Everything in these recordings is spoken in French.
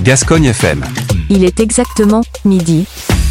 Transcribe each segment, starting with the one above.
Gascogne FM. Il est exactement midi.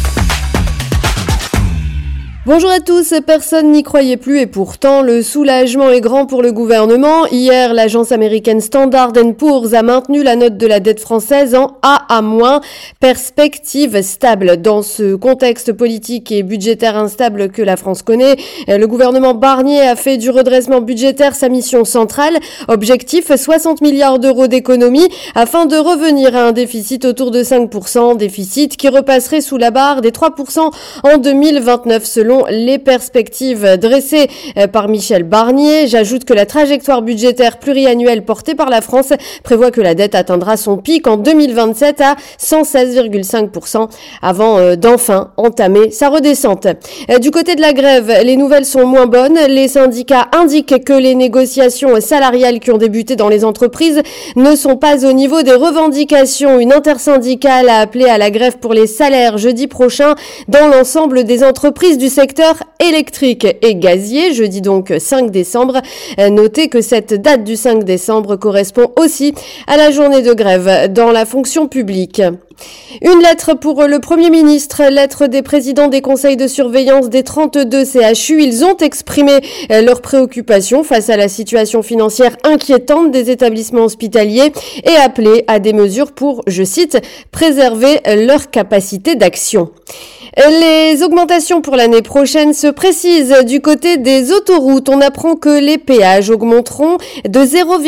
Bonjour à tous, personne n'y croyait plus et pourtant le soulagement est grand pour le gouvernement. Hier, l'agence américaine Standard & Poor's a maintenu la note de la dette française en AA-, perspective stable. Dans ce contexte politique et budgétaire instable que la France connaît, le gouvernement Barnier a fait du redressement budgétaire sa mission centrale. Objectif, 60 milliards d'euros d'économie afin de revenir à un déficit autour de 5%, déficit qui repasserait sous la barre des 3% en 2029 selon les perspectives dressées par Michel Barnier. J'ajoute que la trajectoire budgétaire pluriannuelle portée par la France prévoit que la dette atteindra son pic en 2027 à 116,5% avant d'enfin entamer sa redescente. Du côté de la grève, les nouvelles sont moins bonnes. Les syndicats indiquent que les négociations salariales qui ont débuté dans les entreprises ne sont pas au niveau des revendications. Une intersyndicale a appelé à la grève pour les salaires jeudi prochain dans l'ensemble des entreprises du secteur électrique et gazier, jeudi donc 5 décembre. Notez que cette date du 5 décembre correspond aussi à la journée de grève dans la fonction publique. Une lettre pour le Premier ministre, lettre des présidents des conseils de surveillance des 32 CHU. Ils ont exprimé leurs préoccupations face à la situation financière inquiétante des établissements hospitaliers et appelé à des mesures pour, je cite, préserver leur capacité d'action. Les augmentations pour l'année prochaine se précisent du côté des autoroutes. On apprend que les péages augmenteront de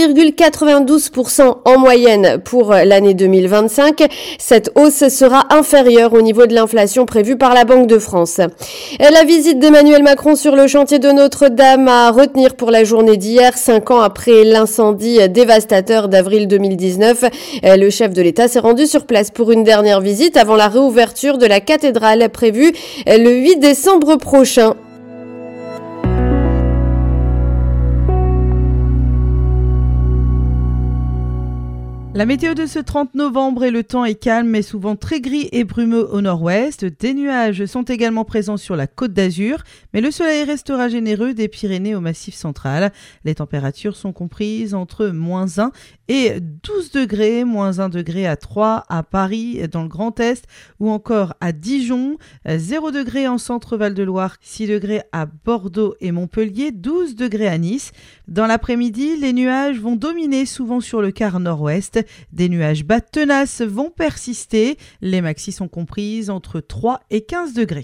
0,92% en moyenne pour l'année 2025. Cette hausse sera inférieure au niveau de l'inflation prévue par la Banque de France. La visite d'Emmanuel Macron sur le chantier de Notre-Dame à retenir pour la journée d'hier, 5 ans après l'incendie dévastateur d'avril 2019. Le chef de l'État s'est rendu sur place pour une dernière visite avant la réouverture de la cathédrale prévue le 8 décembre prochain. La météo de ce 30 novembre et le temps est calme mais souvent très gris et brumeux au nord-ouest. Des nuages sont également présents sur la Côte d'Azur, mais le soleil restera généreux des Pyrénées au Massif central. Les températures sont comprises entre -1 et 12 degrés, -1 degré à Troyes, à Paris, dans le Grand Est ou encore à Dijon, 0 degré en centre Val-de-Loire, 6 degrés à Bordeaux et Montpellier, 12 degrés à Nice. Dans l'après-midi, les nuages vont dominer souvent sur le quart nord-ouest. Des nuages bas tenaces vont persister. Les maxis sont comprises entre 3 et 15 degrés.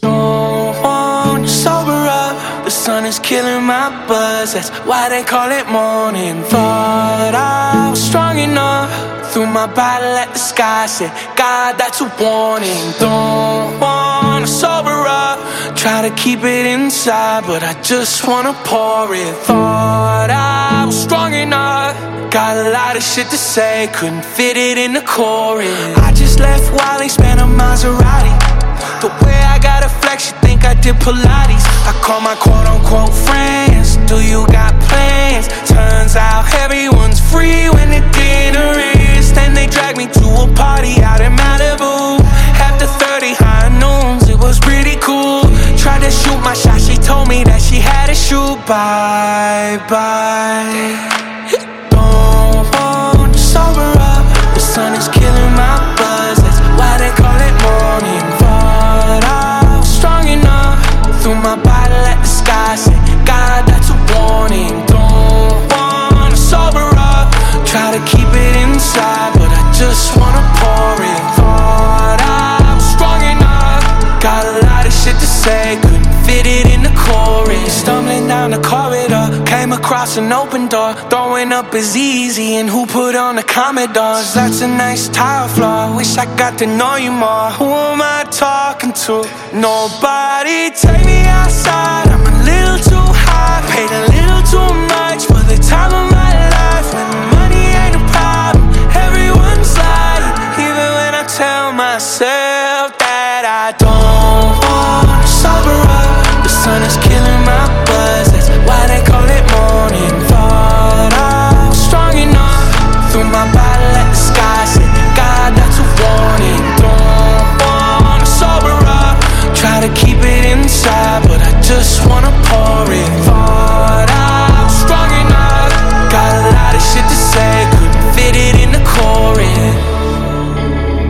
Try to keep it inside, but I just wanna pour it. Thought I was strong enough, got a lot of shit to say, couldn't fit it in the chorus. I just left Wally, spent a Maserati. The way I gotta flex, you think I did Pilates. I call my quote-unquote friends, do you got plans? Turns out everyone's free when the dinner is. Then they drag me to a party out in Malibu. After 30 high noons, it was pretty cool. Tried to shoot my shot, she told me that she had to shoot. Bye-bye. Don't want to sober up, the sun is killing my buzz. That's why they call it morning. Thought I was strong enough, threw my bottle at the sky, said, God, that's a warning. Don't want to sober up, try to keep it inside, but I just wanna pour it. Thought I was strong enough, got a lot of shit to say, couldn't fit it in the chorus. Stumbling down the corridor, came across an open door. Throwing up is easy, and who put on the Commodores? That's a nice tile floor, wish I got to know you more. Who am I talking to? Nobody. Take me outside, I'm a little too high, paid a little too much for the time of my life. When money ain't a problem, everyone's lying, even when I tell myself that I don't want to sober up. The sun is killing my buzz, that's why they call it morning. Thought I was strong enough, threw my bottle at the sky, said, God, that's a warning. Don't want to sober up, try to keep it inside, but I just wanna pour it. Thought I was strong enough, got a lot of shit to say, couldn't fit it in the chorus.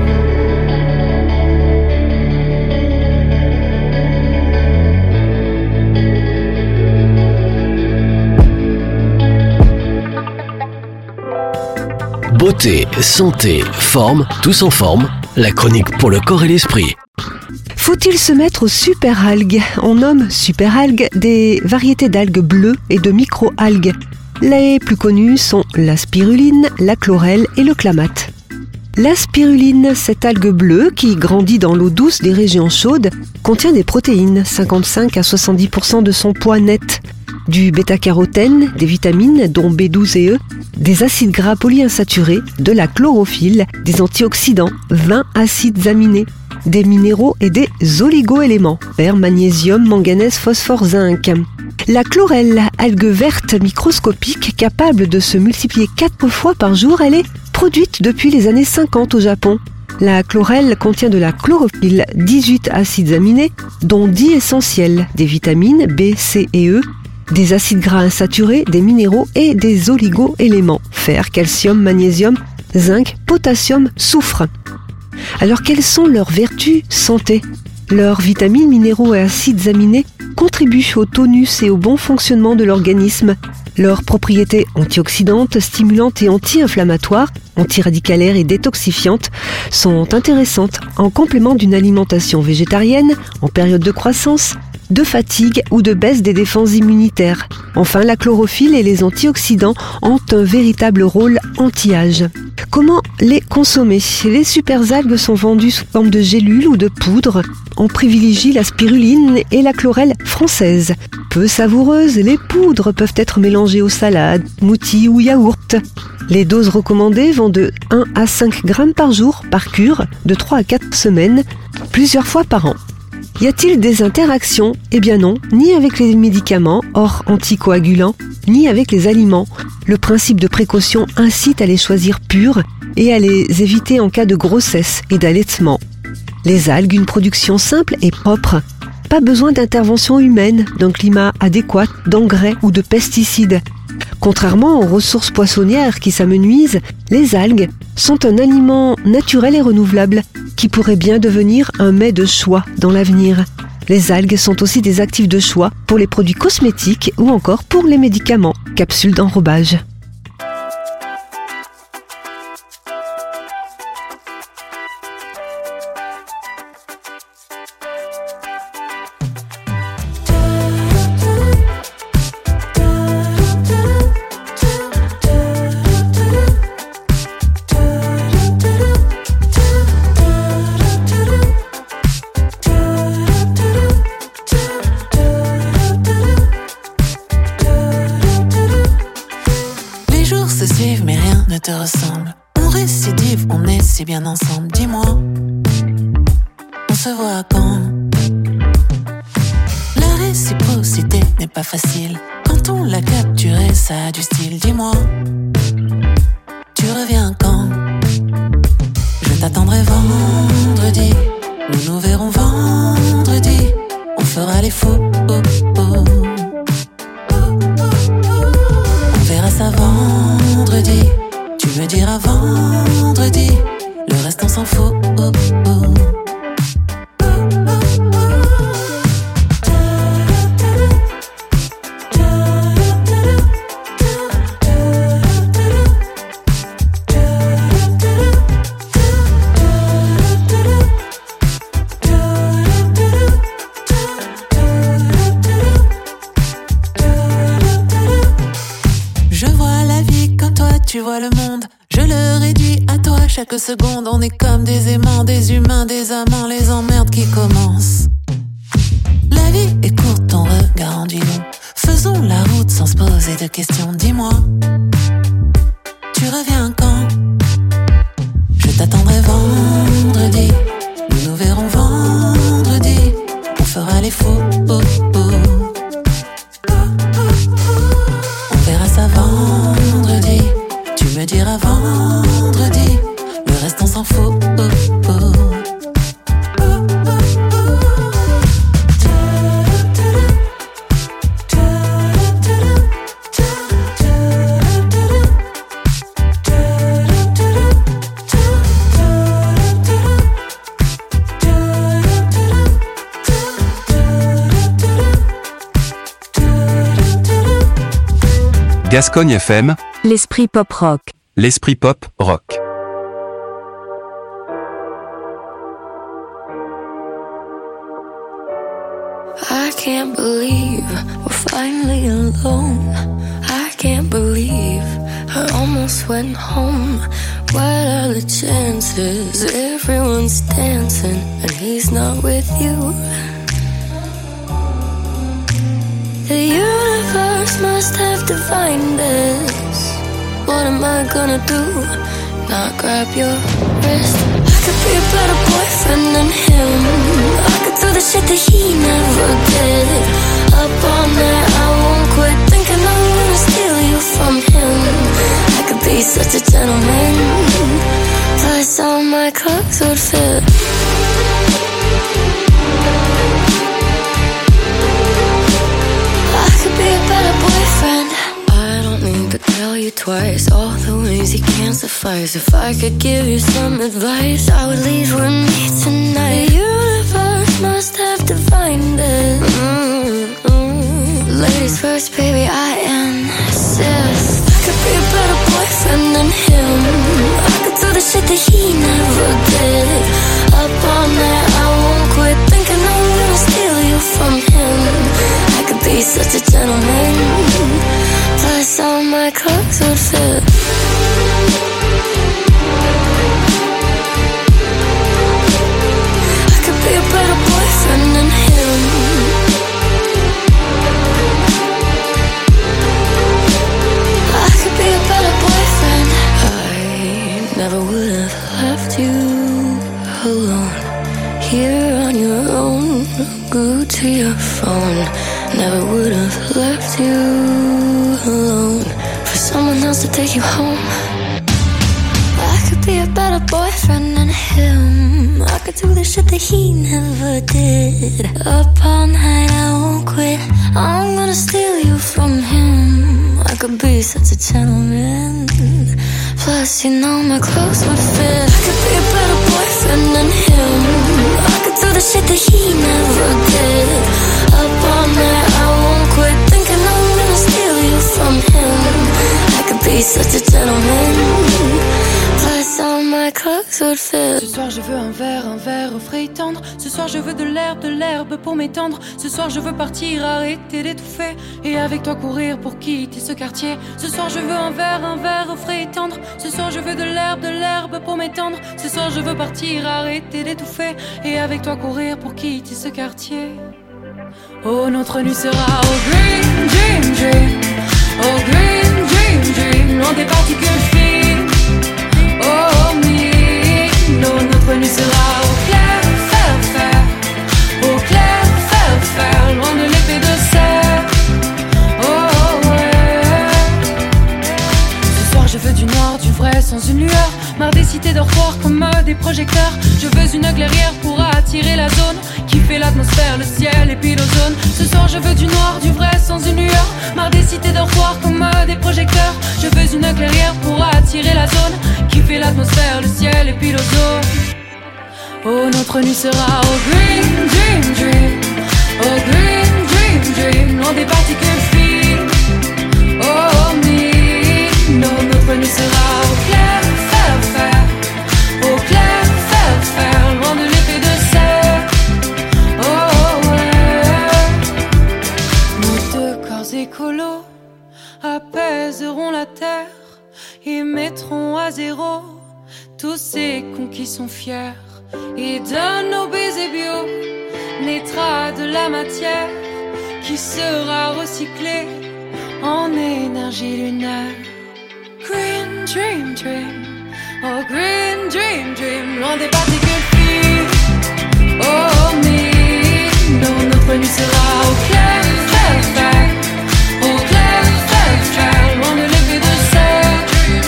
Beauté, santé, forme, tous en forme. La chronique pour le corps et l'esprit. Faut-il se mettre aux superalgues ? On nomme superalgues des variétés d'algues bleues et de micro-algues. Les plus connues sont la spiruline, la chlorelle et le clamate. La spiruline, cette algue bleue qui grandit dans l'eau douce des régions chaudes, contient des protéines, 55 à 70% de son poids net, du bêta-carotène, des vitamines dont B12 et E, des acides gras polyinsaturés, de la chlorophylle, des antioxydants, 20 acides aminés, des minéraux et des oligo-éléments, fer, magnésium, manganèse, phosphore, zinc. La chlorelle, algue verte microscopique capable de se multiplier 4 fois par jour, elle est produite depuis les années 50 au Japon. La chlorelle contient de la chlorophylle, 18 acides aminés, dont 10 essentiels, des vitamines B, C et E, des acides gras insaturés, des minéraux et des oligo-éléments, fer, calcium, magnésium, zinc, potassium, soufre. Alors quelles sont leurs vertus santé ? Leurs vitamines, minéraux et acides aminés contribuent au tonus et au bon fonctionnement de l'organisme. Leurs propriétés antioxydantes, stimulantes et anti-inflammatoires, antiradicalaires et détoxifiantes sont intéressantes en complément d'une alimentation végétarienne en période de croissance, de fatigue ou de baisse des défenses immunitaires. Enfin, la chlorophylle et les antioxydants ont un véritable rôle anti-âge. Comment les consommer ? Les superalgues sont vendues sous forme de gélules ou de poudre. On privilégie la spiruline et la chlorelle française. Peu savoureuses, les poudres peuvent être mélangées aux salades, smoothies ou yaourts. Les doses recommandées vont de 1 à 5 grammes par jour, par cure, de 3 à 4 semaines, plusieurs fois par an. Y a-t-il des interactions ? Eh bien non, ni avec les médicaments, hors anticoagulants, ni avec les aliments. Le principe de précaution incite à les choisir purs et à les éviter en cas de grossesse et d'allaitement. Les algues, une production simple et propre. Pas besoin d'intervention humaine, d'un climat adéquat, d'engrais ou de pesticides. Contrairement aux ressources poissonnières qui s'amenuisent, les algues sont un aliment naturel et renouvelable qui pourrait bien devenir un mets de choix dans l'avenir. Les algues sont aussi des actifs de choix pour les produits cosmétiques ou encore pour les médicaments, capsules d'enrobage. Te ressemble. On récidive, on est si bien ensemble. Dis-moi, on se voit quand ? La réciprocité n'est pas facile. Quand on l'a capturé, ça a du style. Dis-moi, tu reviens quand ? Je t'attendrai vendredi. Nous nous verrons vendredi. On fera les fous. On verra ça vendredi. Tu me diras vendredi, le reste on s'en fout. Je vois la vie comme toi, tu vois le monde. Je le réduis à toi chaque seconde. On est comme des aimants, des humains, des amants. Les emmerdes qui commencent. La vie est courte, ton regard en dit long. Faisons la route sans se poser de questions. Dis-moi, tu reviens quand ? Je t'attendrai vendredi. Nous nous verrons vendredi. On fera les fous. On verra ça vendredi. Tu me diras vendredi, le reste on s'en fout. Gascogne FM, l'esprit pop-rock. l'esprit pop, rock. I can't believe we're finally alone. I can't believe I almost went home. What are the chances? Everyone's dancing and he's not with you. The universe must have divined us. What am I gonna do? Not grab your wrist. I could be a better boyfriend than him. I could do the shit that he never did. Up all night, I won't quit thinking I'm gonna steal you from him. I could be such a gentleman. Plus all my clothes would fit. I could be a better boyfriend. I don't need to tell you twice all the ways you can't suffice. If I could give you some advice, I would leave with me tonight. The universe must have divined it. Ladies first, baby, I insist. I could be a better boyfriend than him. I could do the shit that he never did. Up all night, I won't quit thinking I'm gonna steal you from him. I could be such a gentleman. Plus all my clothes would fit. I could be a better boyfriend than him. I could be a better boyfriend. I never would have left you alone. Here on your own, glued to your phone. Never would have left you alone for someone else to take you home. I could be a better boyfriend than him. I could do the shit that he never did. Up all night, I won't quit. I'm gonna steal you from him. I could be such a gentleman. Plus, you know my clothes would fit. I could be a better boyfriend than him. I could do the shit that he never did. Up all night, I won't quit thinking I'm gonna steal you from him. I could be such a gentleman. Plus all my clothes would fit. Ce soir je veux un verre au frais et tendre. Ce soir je veux de l'herbe pour m'étendre. Ce soir je veux partir, arrêter d'étouffer. Et avec toi courir pour quitter ce quartier. Ce soir je veux un verre au frais et tendre. Ce soir je veux de l'herbe pour m'étendre. Ce soir je veux partir, arrêter d'étouffer. Et avec toi courir pour quitter ce quartier. Oh, notre nuit sera au green, dream, dream. Oh, green, dream, dream. Loin des particules fines. Oh, me. No, notre nuit sera au clair, faire. Au clair, faire. Loin de l'épée de serre. Oh, ouais. Ce soir, je veux du noir, du vrai, sans une lueur. Marre des cités dortoirs comme des projecteurs. Je veux une clairière pour attirer la zone qui fait l'atmosphère, le ciel et puis l'ozone. Ce soir je veux du noir, du vrai, sans une lueur. Marre des cités dortoirs comme des projecteurs. Je veux une clairière pour attirer la zone qui fait l'atmosphère, le ciel et puis l'ozone. Oh, notre nuit sera au green, dream, dream. Oh, green, dream, dream. Loin des particules fines. Oh, me. No, notre nuit sera au clair, faire. Au clair, faire. Loin de l'épée de serre. Oh, ouais. Nos deux corps écolos apaiseront la terre et mettront à zéro tous ces cons qui sont fiers. Et de nos baisers bio naîtra de la matière qui sera recyclée en énergie lunaire. Green dream, dream. Oh, green dream, dream. Loin des particules fines. Oh, me. No, notre nuit sera au clair, faire. Au clair, faire. Loin de l'épée de serre.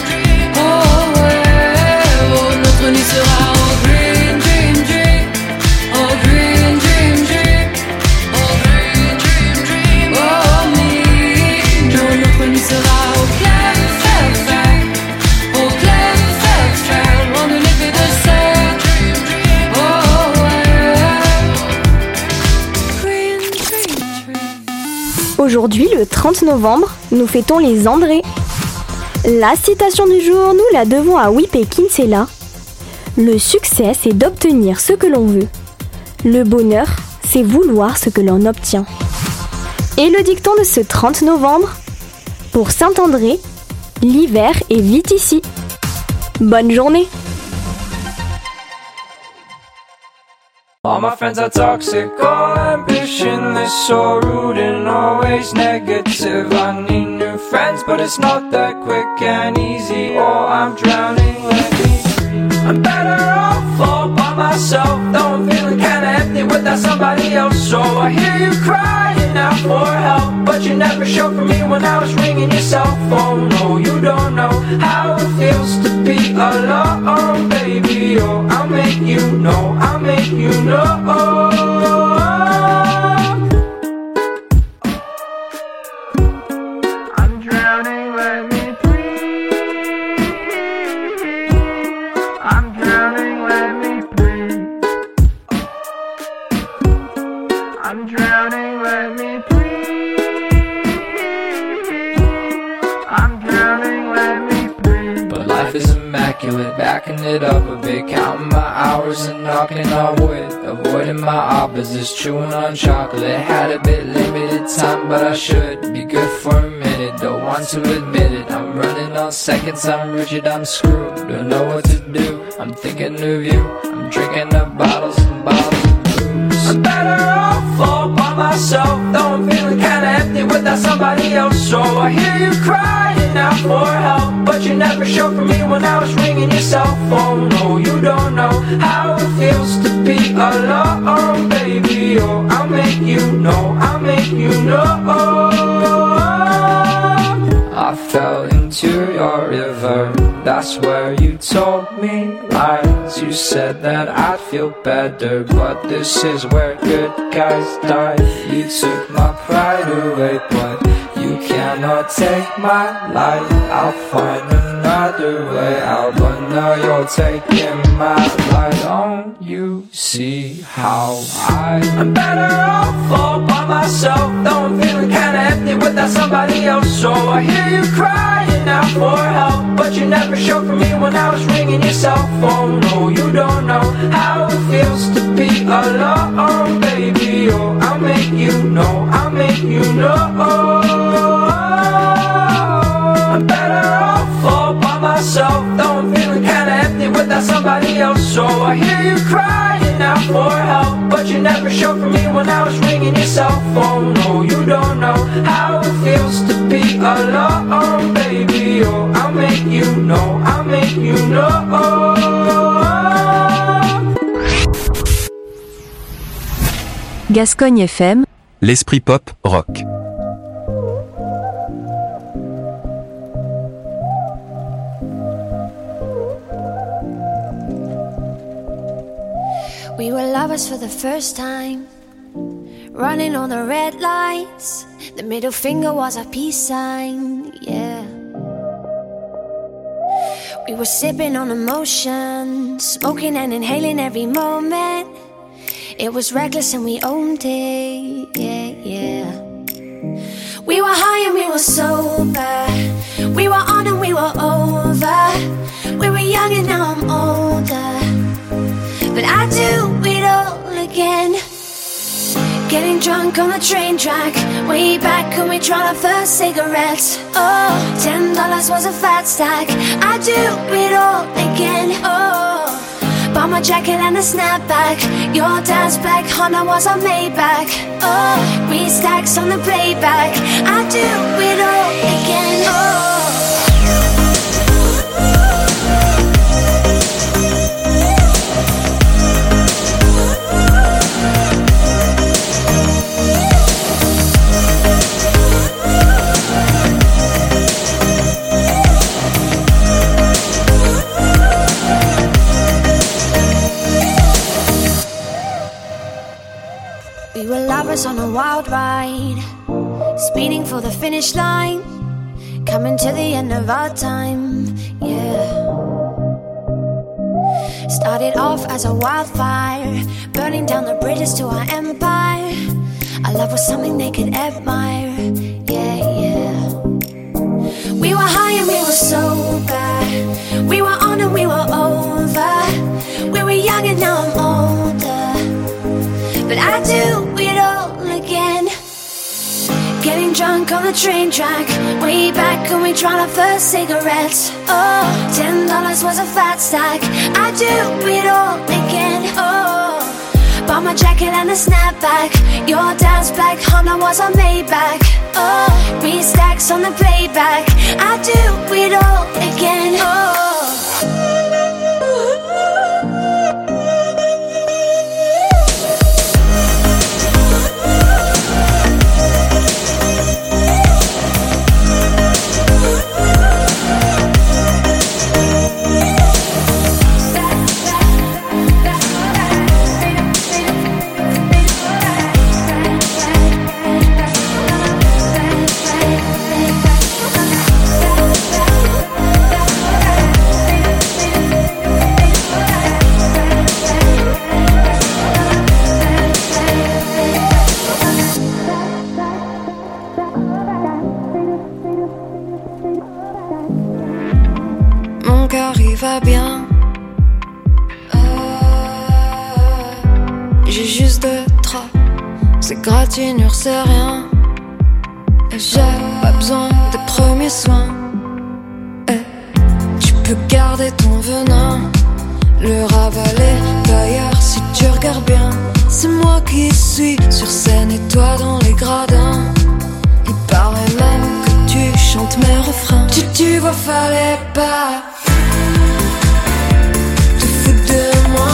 Oh, ouais. Oh, notre nuit sera au green dream, dream. Oh, green dream, dream. Oh, green dream, dream. Oh, me. No, notre nuit sera au clair, faire. Au clair, faire. Loin de l'épée de serre. Oh, ouais. Green dream, dream. Aujourd'hui, le 30 novembre, nous fêtons les André. La citation du jour, nous la devons à Wipe Kinsella. Le succès, c'est d'obtenir ce que l'on veut. Le bonheur, c'est vouloir ce que l'on obtient. Et le dicton de ce 30 novembre, pour Saint-André, l'hiver est vite ici. Bonne journée! All my friends are toxic, all ambitionless, so rude and always negative. I need new friends, but it's not that quick and easy. Oh, I'm drowning, let me breathe. I'm better off all by myself, though I'm feeling kinda empty without somebody else. So I hear you crying out for help, but you never showed for me when I was ringing your cell phone. No, you don't know how it feels to be alone, baby. Oh, I'll make you know, I'll make you know. I'm drowning, let me breathe. I'm drowning, let me breathe. I'm drowning, let me breathe. I'm drowning, let me breathe. But life is immaculate, backing it up a bit, counting my hours and knocking on wood, avoiding my opposites, chewing on chocolate. Had a bit limited time, but I should be good for a minute. Don't want to admit it, I'm running on seconds, I'm rigid, I'm screwed. Don't know what to do, I'm thinking of you. I'm drinking up bottles and bottles of booze. I'm better off all by myself, though I'm feeling kinda empty without somebody else. So I hear you crying out for help, but you never showed for me when I was ringing your cell phone. No, you don't know how it feels to be alone, baby. Oh, I'll make you know, I'll make you know. I fell into your river, that's where you told me lies. You said that I'd feel better, but this is where good guys die. You took my pride away, but you cannot take my life. I'll find another way out, but now you're taking my life. Don't you see how I'm better off all by myself, though I'm feeling kinda empty without somebody else. So I hear you crying out for help, but you never showed for me when I was ringing your cell phone. No, you don't know how it feels to be alone, baby. Oh, I'll make you know, I'll make you know. I'm better off all by myself, though I'm feeling kinda empty without somebody else. So I hear you crying out for help, but you never showed for me when I was ringing your cell phone. No, you don't know how it feels to be alone, baby. Oh, I'll make you know, I'll make you know. Gascogne FM, l'esprit pop rock. We were lovers for the first time, running on the red lights. The middle finger was our peace sign, yeah. We were sipping on emotion, smoking and inhaling every moment. It was reckless and we owned it, yeah, yeah. We were high and we were sober, we were on and we were over. We were young and now I'm older, but I do it all again. Getting drunk on the train track, way back when we tried our first cigarettes. Oh, $10 was a fat stack. I do it all again. Oh, bought my jacket and a snapback. Your dad's black Honda was a Maybach. Oh, 3 stacks on the playback. I do it all again. Oh. We were lovers on a wild ride, speeding for the finish line, coming to the end of our time, yeah. Started off as a wildfire, burning down the bridges to our empire. Our love was something they could admire, yeah, yeah. We were high and we were so Getting drunk on the train track, way back when we tried our first cigarettes. Oh, $10 was a fat stack. I'd do it all again. Oh, bought my jacket and a snapback. Your dad's black Honda was a Maybach. Oh, 3 stacks on the playback. I'd do it all again. Oh. Mon cœur il va bien. J'ai juste 2 draps. Ces gratinures c'est rien. Et j'ai pas besoin des premiers soins. Et tu peux garder ton venin, le ravaler d'ailleurs si tu regardes bien. C'est moi qui suis sur scène et toi dans les gradins. Il paraît même que tu chantes mes refrains. Tu vois fallait pas te foutre de moi.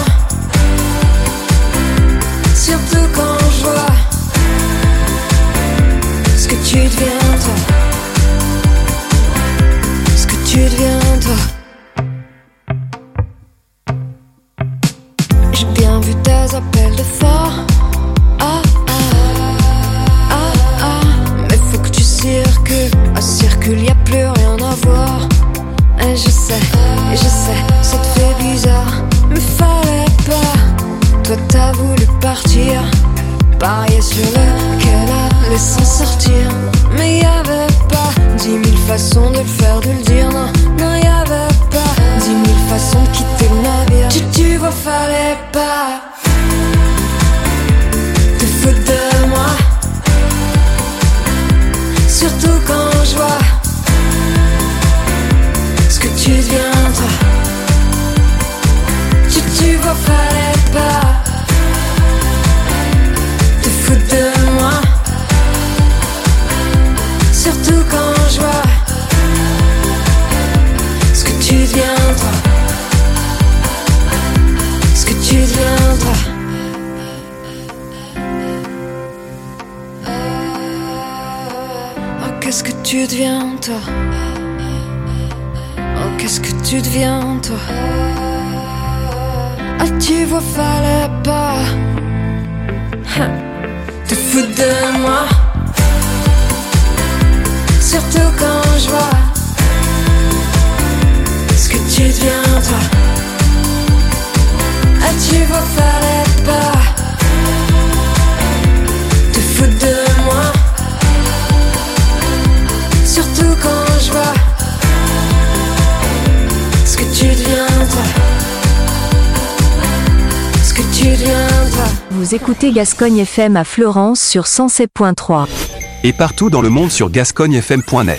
Surtout quand je vois ce que tu deviens toi. Ce que tu deviens toi. J'ai bien vu tes appels de phare. Ah ah ah ah. Mais faut que tu circules. À circule y'a plus rien à voir. Et je sais, ça te fait bizarre. Mais fallait pas. Toi t'as voulu partir, parier sur lequel allait s'en sortir. Mais y'avait pas 10 000 façons de le faire, de le dire. Non, non y'avait pas 10 000 façons de quitter le navire. Tu vois fallait pas te foutre de moi. Surtout quand je vois ce que tu deviens toi. Tu vois fallait pas te foutre de moi. Surtout quand je vois ce que tu deviens toi. Ce que tu deviens toi. Oh qu'est-ce que tu deviens toi. Oh qu'est-ce que tu deviens toi. Ah tu vois fallait pas te foutre de moi. Surtout quand je vois ce que tu deviens toi. Ah tu vois fallait pas te foutre de moi. Surtout quand je vois ce que tu deviens toi. Ce que tu deviens toi. Vous écoutez Gascogne FM à Fleurance sur 107.3. Et partout dans le monde sur gascognefm.net.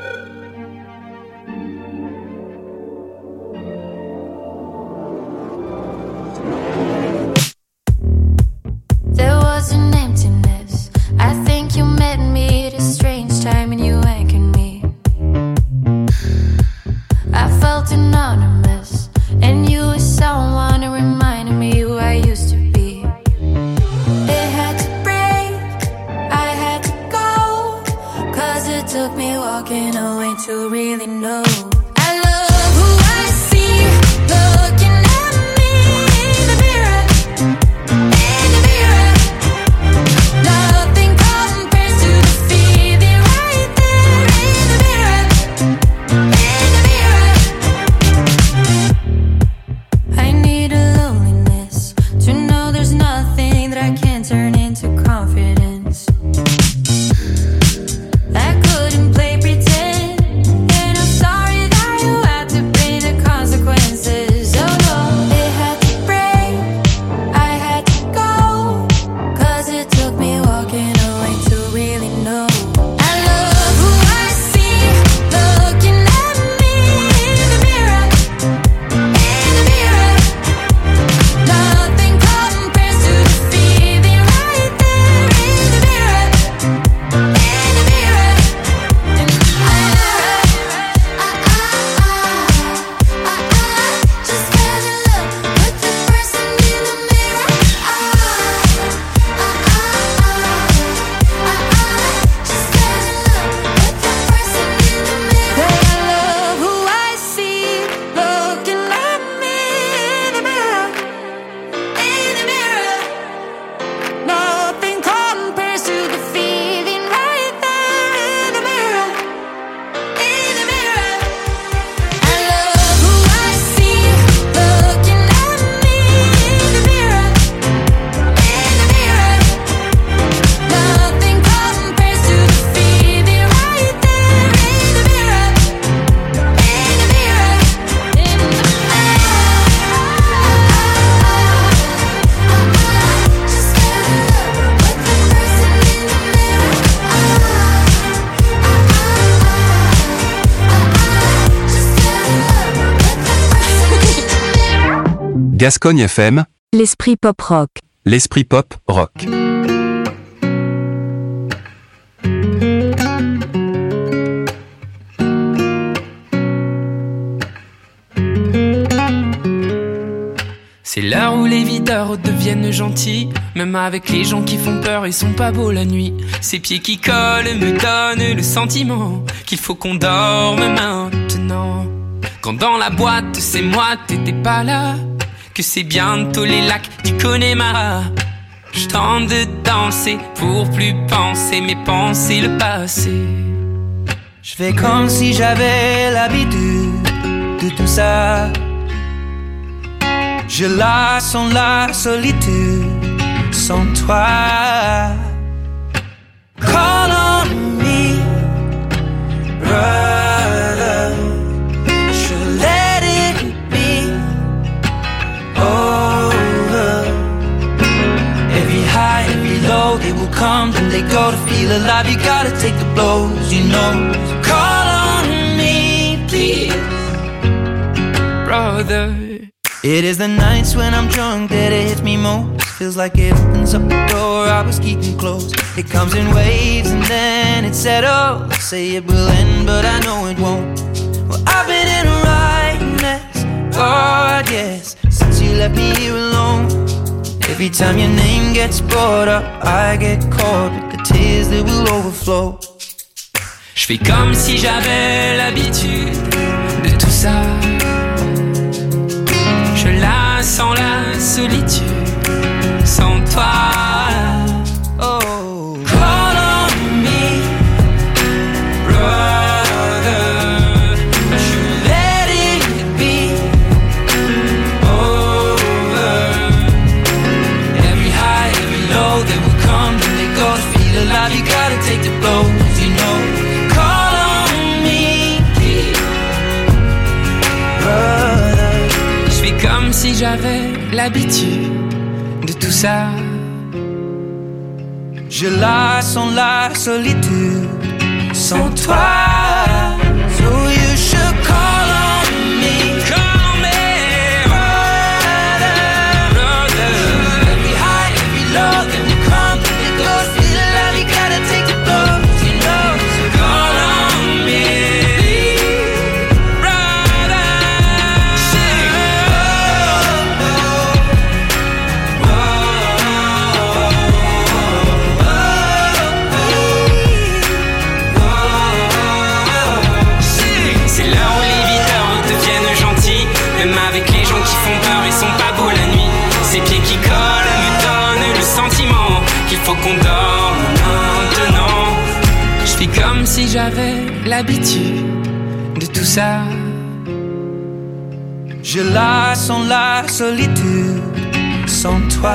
There was an emptiness. I think you met me at a strange time and you anchored me. I felt anonymous, and you were someone who reminded me who I used to be. It had to break, I had to go, 'cause it took me walking away to really know. I love who I see, looking at me in the mirror, in the mirror. Nothing compares to the feeling right there in the mirror, in the mirror. I need a loneliness to know there's nothing that I can turn into confidence. I couldn't play pretend, and I'm sorry Gascogne FM, l'esprit pop-rock. l'esprit pop-rock. C'est l'heure où les videurs deviennent gentils. Même avec les gens qui font peur, ils sont pas beaux la nuit. Ces pieds qui collent me donnent le sentiment qu'il faut qu'on dorme maintenant. Quand dans la boîte c'est moi, t'étais pas là. Que c'est bientôt les lacs du Connemara. Je tente de danser pour plus penser, mais penser le passé. Je fais comme si j'avais l'habitude de tout ça. Je la sens la solitude sans toi. Call on me, brother. Should let it be over. Every high, every low, they will come and they go. To feel alive, you gotta take the blows, you know. So call on me, please, brother. It is the nights when I'm drunk that it hits me most. Feels like it opens up the door I was keeping closed. It comes in waves and then it settles. Say it will end but I know it won't. Well, I've been in a right mess, oh I guess, since you left me here alone. Every time your name gets brought up, I get caught with the tears that will overflow. Je fais comme si j'avais l'habitude de tout ça. Je la sens la solitude sans toi. Oh, call on me, brother. Should let it be over. Every high, every low, they will come and they go. To feel alive, you gotta take the blows, you know. Call on me, brother. Comme si j'avais l'habitude de tout ça. Je la sens la solitude sans toi. So you should call on me. Call on me, brother. Every high, every low, then we come and we go. Feel alive, you gotta take the blows, you know. So call on me. Faut qu'on dorme maintenant. Je fais comme si j'avais l'habitude de tout ça. Je la sens la solitude sans toi.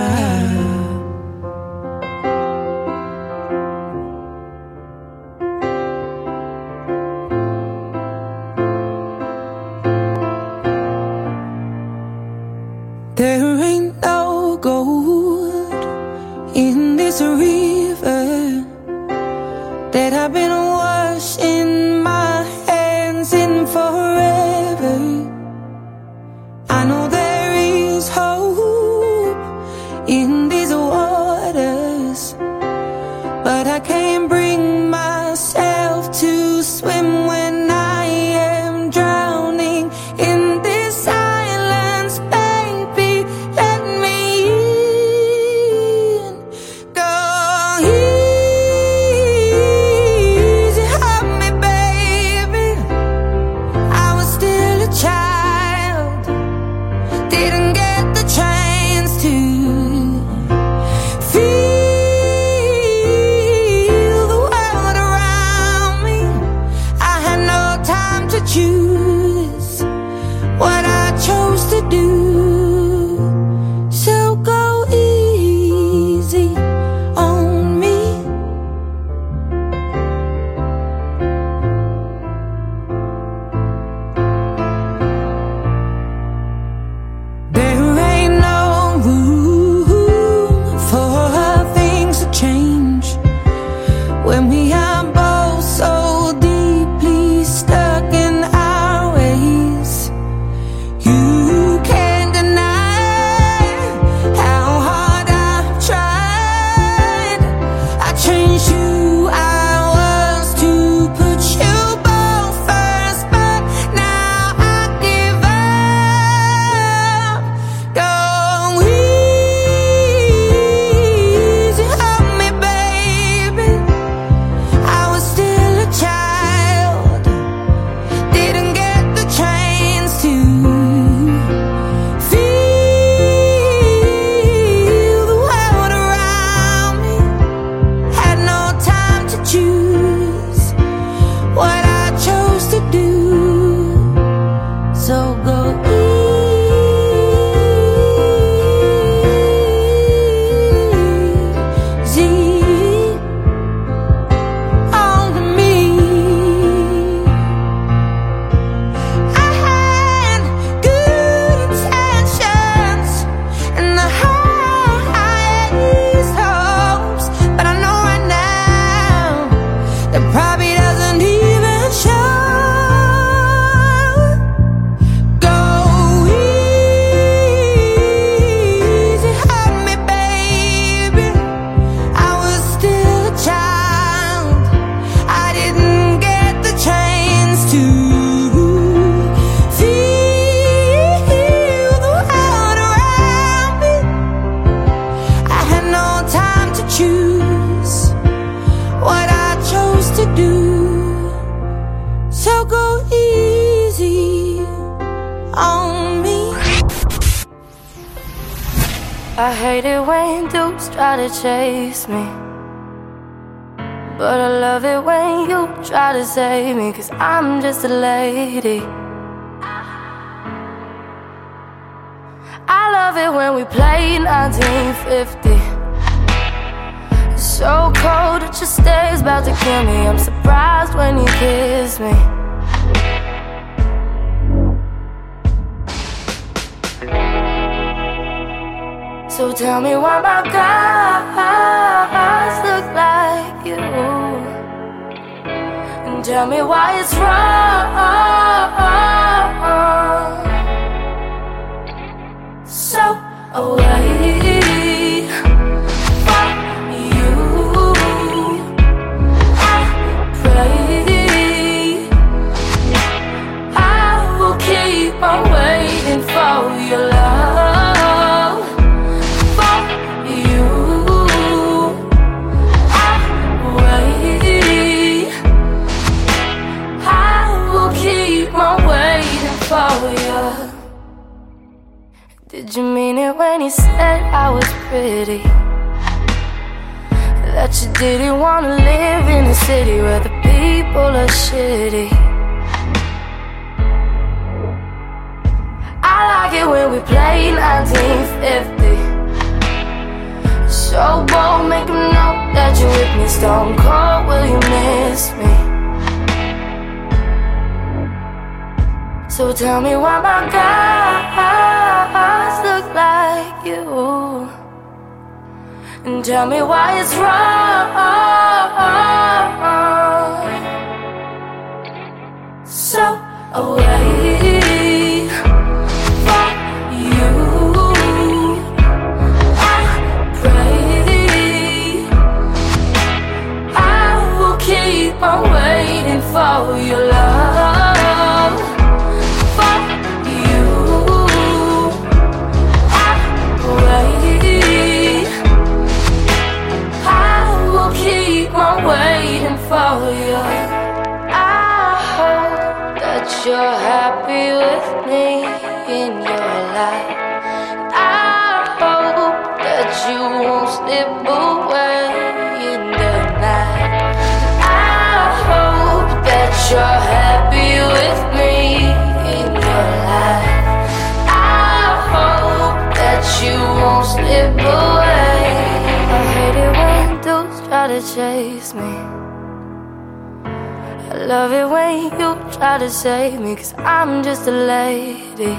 There ain't no gold in this river that I've been washing my hands in forever. I know there is hope in these waters, but I can't bring myself to swim when I am drowning in this silence. Baby, let me in. Go easy on me, baby. I hate it when dudes try to chase me, but I love it when you try to save me, 'cause I'm just a lady. I love it when we play 1950. So cold that your stare's about to kill me. I'm surprised when you kiss me. So tell me why my guys look like you, and tell me why it's wrong. So away from you, I pray I will keep on waiting for your love. For you, I wait. I will keep on waiting for you. Did you mean it when you said I was pretty? That you didn't want to live in a city where the people are shitty? I like it when we play 1950. So bold, make them know that you're with me. Stone cold, will you miss me? So tell me why my guys look like you, and tell me why it's wrong. So away from you, I pray I will keep on waiting for your love. Waiting for you. I hope that you're happy with me in your life. I hope that you won't slip away in the night. I hope that you're happy with me in your life. I hope that you won't slip away. I hate it when dudes try to chase me. I love it when you try to save me, 'cause I'm just a lady.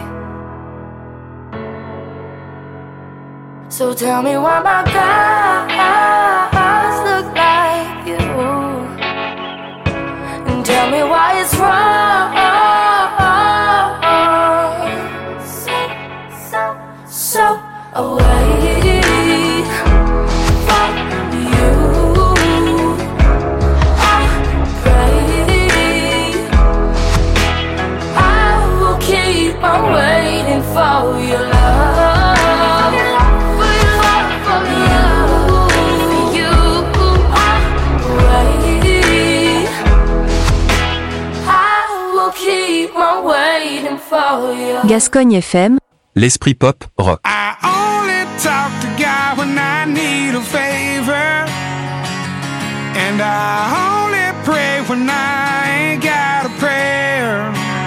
So tell me why my guys look like you, and tell me why it's wrong. So away from you, I pray I will keep on waiting for your love. For you, I wait. I will keep on waiting for you. Gascogne FM. L'esprit pop rock. I only talk to God when I need a favor, and I only pray when I ain't got a prayer.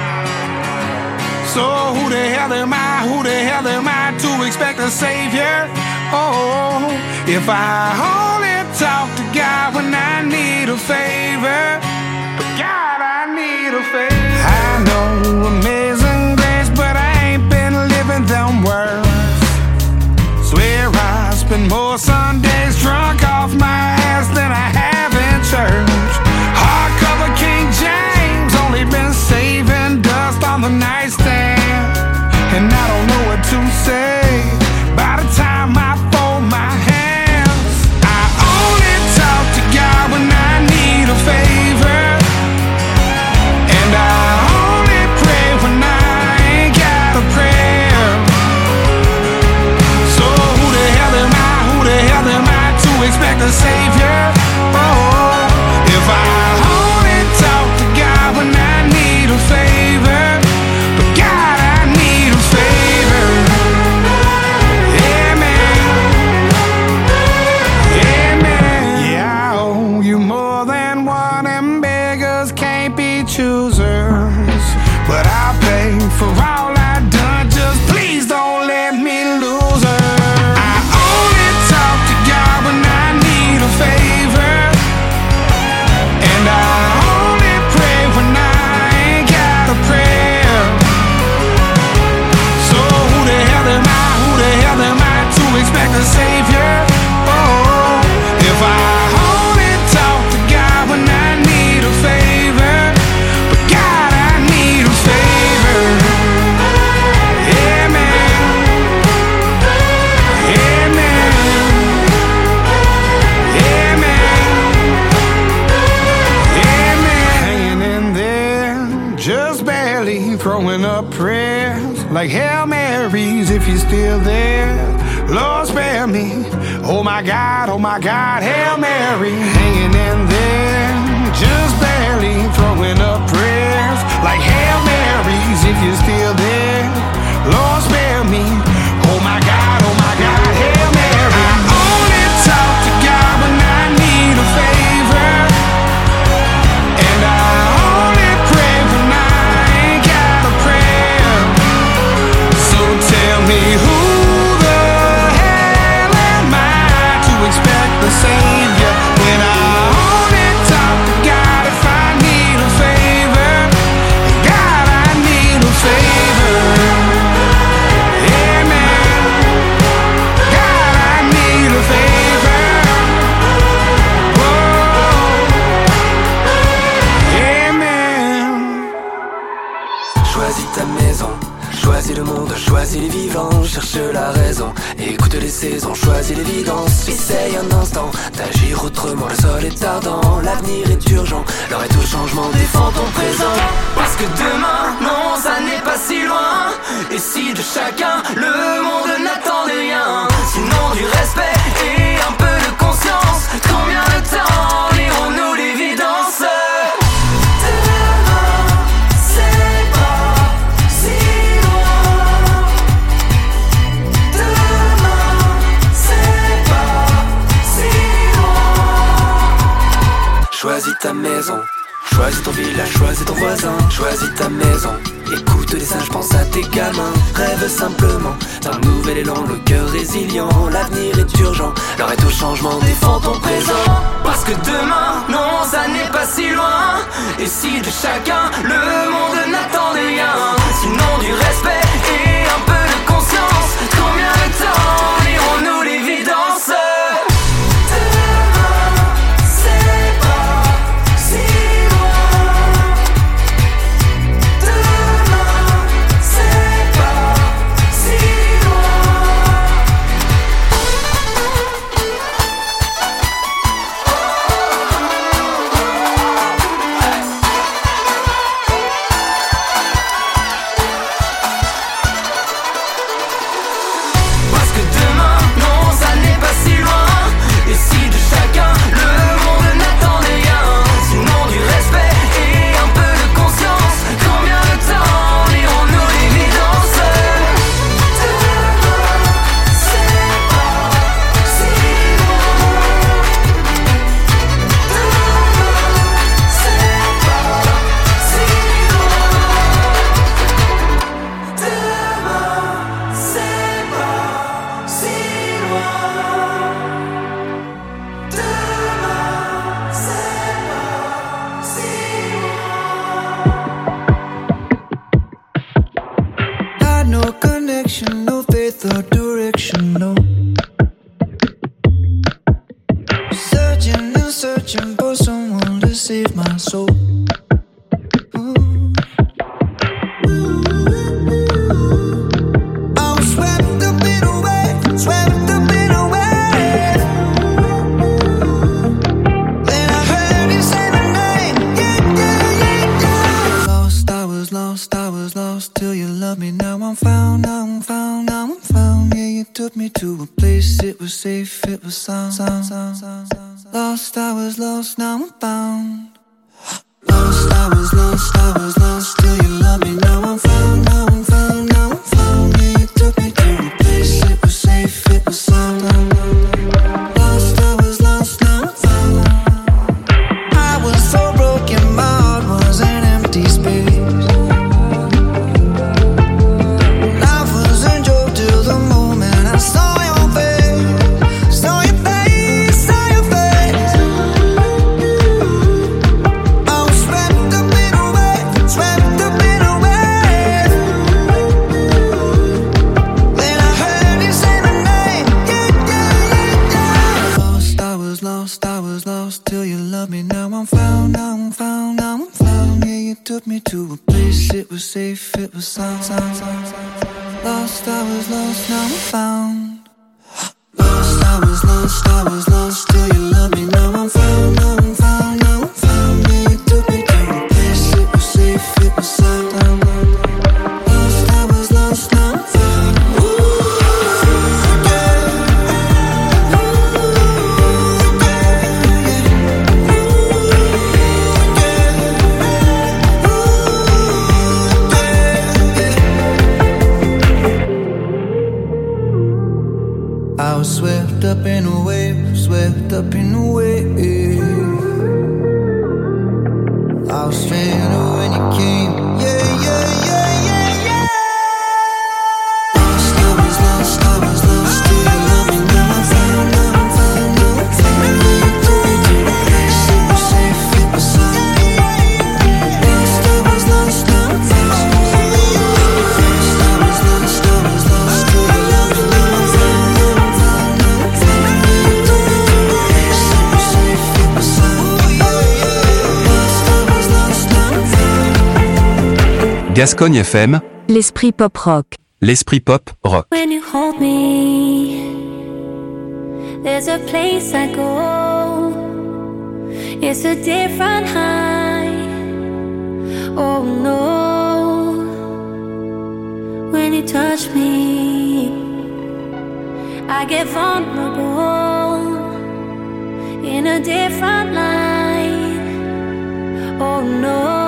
So who the hell am I to expect a savior? Oh, if I only talk to God when I need a favor, God, I need a favor. I know amazing grace, but I ain't been living them words. Swear I spend more Sundays drunk off my ass than I have in church. Hardcover King James, only been saving dust on the nightstand, and I don't know what to say by the time I fold my hands. I only talk to God when I need a favor. throwing up prayers like Hail Marys if you're still there. Lord spare me, oh my God, Hail Mary, hanging in there, just barely throwing up prayers like Hail Marys if you're still there. Lord spare me, oh my God, Hail Mary. I only talk to God when I need a favor, and I only pray when I ain't got a prayer. So tell me who the hell am I to expect the Savior when I only talk to God if I need a favor? God, I need a favor. Amen. God, I need a favor. Whoa. Amen. Choisis ta maison, choisis le monde, choisis les vivants, cherche la raison, écoute les saisons, choisis l'évidence, essaye un instant d'agir autrement, le sol est ardent, l'avenir est urgent, l'heure est au changement, défends ton présent, parce que demain, non, ça n'est pas si loin, et si de chacun, le monde n'attendait rien, sinon du respect et un peu de conscience, combien de temps lirons-nous l'évidence? Choisis ta maison, choisis ton village, choisis ton voisin, choisis ta maison. Écoute les singes, pense à tes gamins. Rêve simplement d'un nouvel élan, le cœur résilient. L'avenir est urgent, l'heure est au changement. Défends ton présent, parce que demain, non, ça n'est pas si loin. Et si de chacun, le monde n'attendait rien, sinon du respect et un peu de conscience, combien de temps lirons-nous l'évidence? up in the way. I was straight when you came. Yeah, yeah, yeah, yeah, yeah. Lost, lost, lost, lost, lost. Still loving, never found, never found, never found. Super safe, super sound. Lost, lost, lost, never found. Lost, lost, lost, lost. Still loving, never found, never found, never found. Super safe, super sound. Gascogne FM, L'esprit pop rock. l'esprit pop rock. When you hold me, there's a place I go. It's a different high. Oh no. When you touch me, I get vulnerable in a different light. Oh no.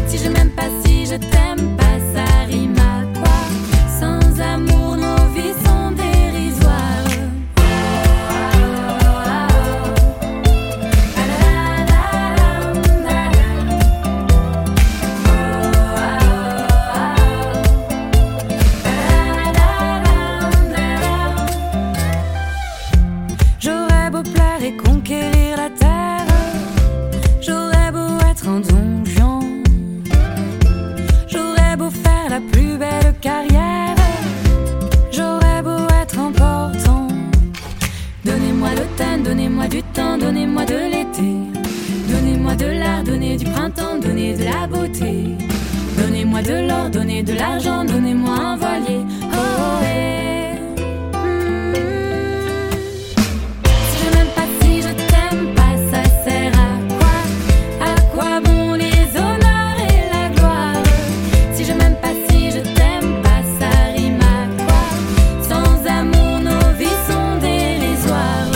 Si je t'aime pas, ça rime à quoi? Sans amour, nos vies sont donnez de l'argent, donnez-moi un voilier. Oh, eh. Si je m'aime pas, si je t'aime pas, ça sert à quoi? À quoi bon les honneurs et la gloire? Si je m'aime pas, si je t'aime pas, ça rime à quoi? Sans amour, nos vies sont dérisoires.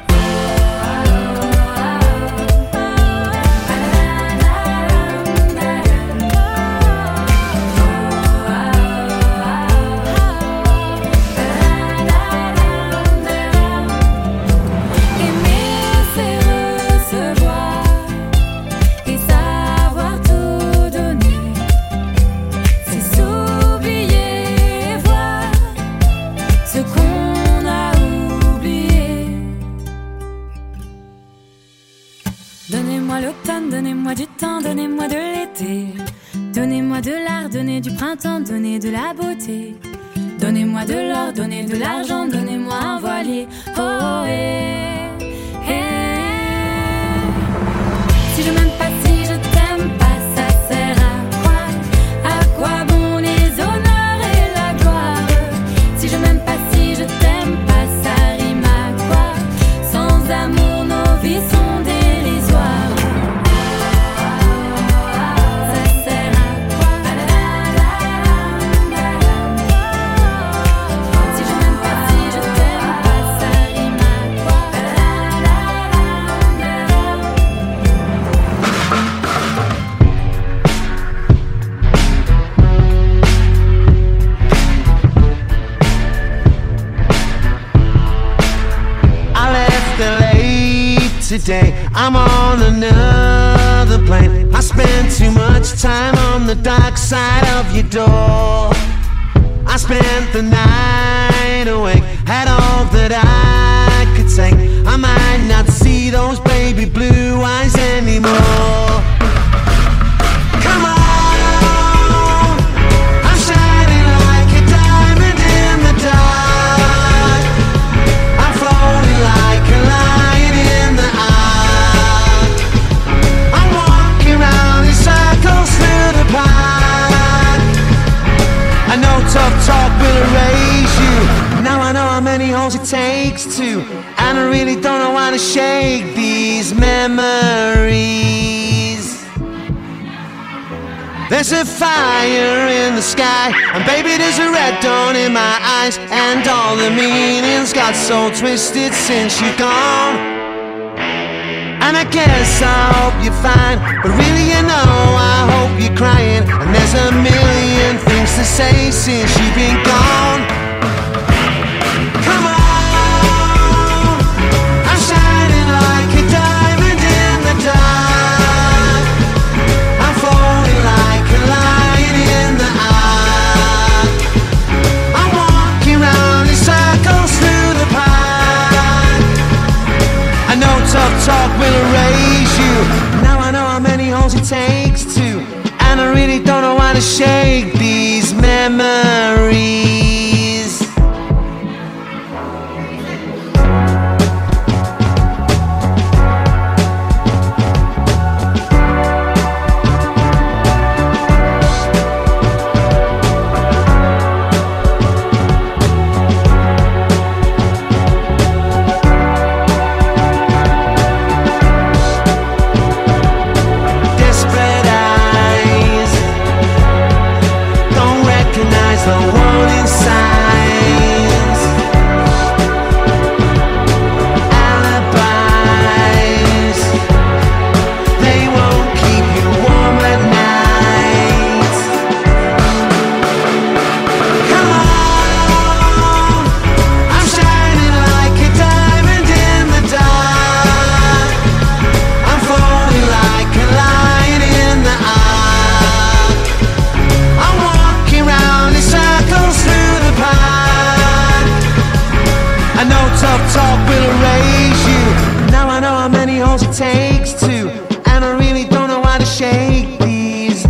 Donnez-moi du temps, donnez-moi de l'été. Donnez-moi de l'art, donnez du printemps, donnez de la beauté. Donnez-moi de l'or, donnez de l'argent, donnez-moi un voilier. Oh, eh, eh. Si je m'aime pas, si je t'aime pas, ça sert à quoi? À quoi bon les honneurs et la gloire? Si je m'aime pas, si je t'aime pas, ça rime à quoi? Sans amour, nos vies sont dérisoires. Today I'm on another plane. I spent too much time on the dark side of your door. I spent the night awake, had all that I could take. I might not see those baby blue eyes anymore. Come on, I'm shining like a diamond in the dark. I'm floating like a lion in the ark. I'm walking round in circles through the park. I know tough talk will erase you. Now I know how many holes it takes to, and I really don't know how to shake these memories. There's a fire in the sky, and baby there's a red dawn in my eyes, and all the meanings got so twisted since you're gone. And I guess I hope you're fine, but really you know I hope you're crying. And there's a million things to say since you've been gone. Come on, I'm shining like a diamond in the dark. I'm floating like a lion in the ark. I'm walking round in circles through the park. I know tough talk will erase you. Now I know how many holes it takes to, and I really don't know how to shake these memories. Desperate eyes don't recognize the warning signs. Alibis, they won't keep you warm at night. Come on, I'm shining like a diamond in the dark. I'm floating like a lion in the ark. I'm walking round in circles through the park. I know tough talk will erase you. Now I know how many holes it takes to, and I really don't know how to shake these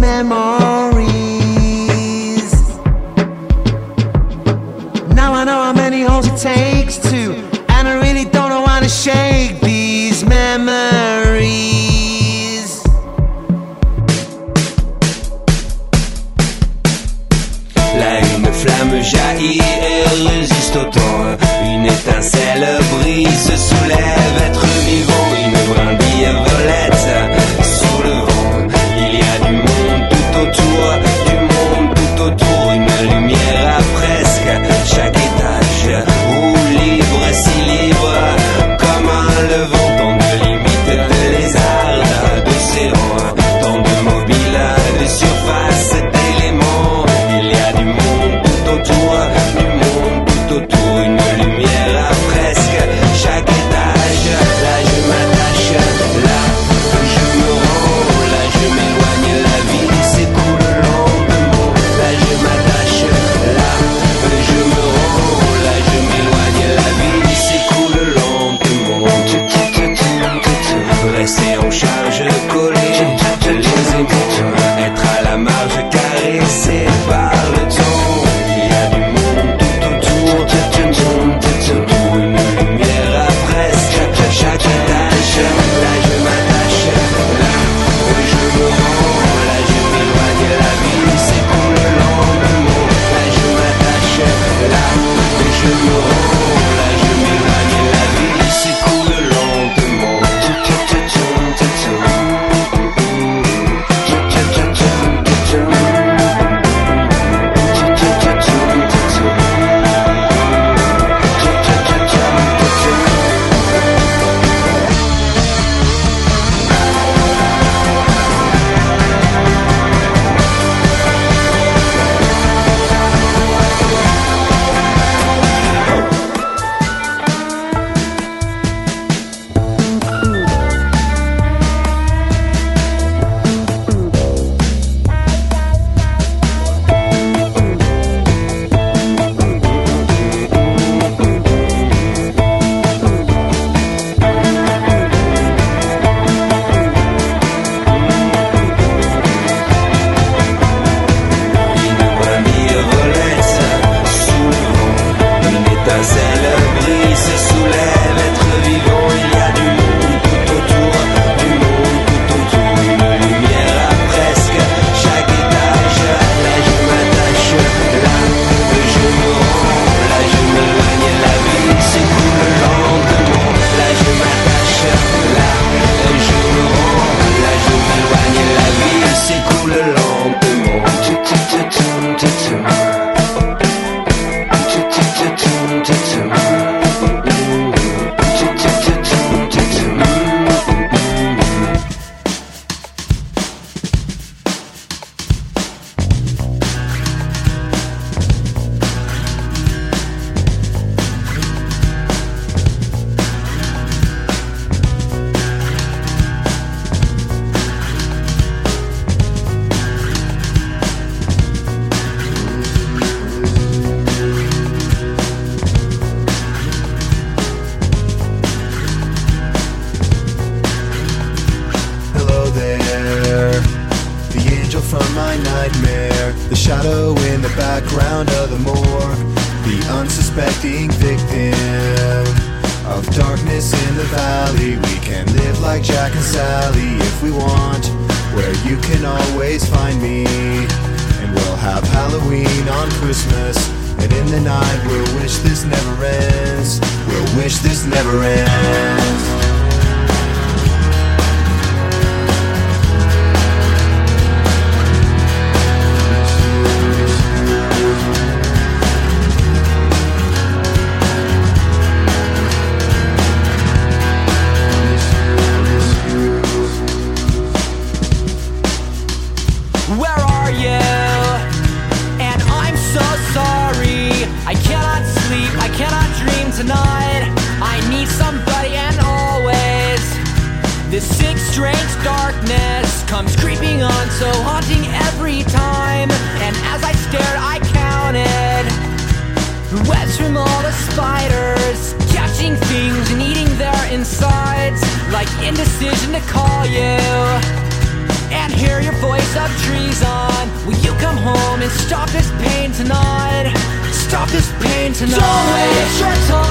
memories. Now I know how many holes it takes to, and I really don't know how to shake these memories. et résiste au temps. Une étincelle brille, se soulève, être vivant, une brindille violette sous le vent. Il y a du monde tout autour, une lumière à presque chaque étage. Roule libre, si libre, comme le vent, tant de limites, de lézards, d'océans, tant de mobiles, de surfaces, d'éléments. Il y a du monde tout autour, une lumière à presque chaque étage. Là je m'attache, là je me rends, là je m'éloigne, la vie s'écoule lentement. Là je m'attache, là je me rends, là je m'éloigne, la vie s'écoule lentement. Rester en charge, collé, les émotions, être à la marge, caressé par le temps. Il y a du monde tout autour, une lumière à presque chaque étage. Là je m'attache, là je me rends, là je m'éloigne, la vie s'écoule lentement. Là je m'attache, là je me rends, là je m'éloigne, la vie s'écoule lentement. Stop this pain tonight. Don't wait,